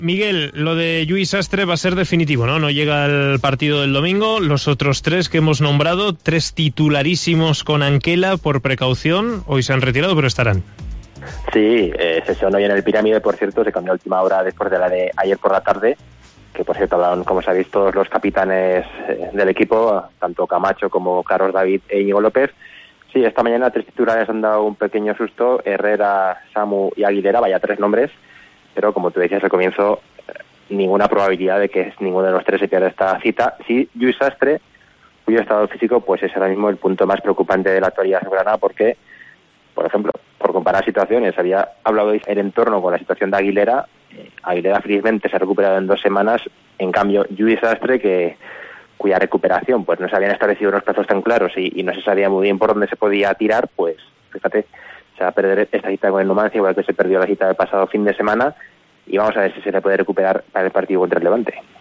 Miguel, lo de Lluís Sastre va a ser definitivo, ¿no? No llega al partido del domingo. Los otros 3 que hemos nombrado, 3 titularísimos con Anquela por precaución, hoy se han retirado, pero estarán. Sí, sesión hoy en el Pirámide, por cierto, se cambió a última hora después de la de ayer por la tarde, que por cierto hablaron, como sabéis, todos los capitanes del equipo, tanto Camacho como Carlos David e Íñigo López. Sí, esta mañana 3 titulares han dado un pequeño susto, Herrera, Samu y Aguilera, vaya 3 nombres, pero como tú decías al comienzo, ninguna probabilidad de que ninguno de los 3 se pierda esta cita. Sí, Lluís Sastre, cuyo estado físico pues es ahora mismo el punto más preocupante de la actualidad azulgrana, porque, por ejemplo, por comparar situaciones, había hablado el entorno con la situación de Aguilera. Aguilera felizmente se ha recuperado en 2 semanas, en cambio Lluís Sastre, cuya recuperación pues no se habían establecido unos plazos tan claros y no se sabía muy bien por dónde se podía tirar, pues fíjate, se va a perder esta cita con el Numancia, igual que se perdió la cita del pasado fin de semana, y vamos a ver si se le puede recuperar para el partido contra el Levante.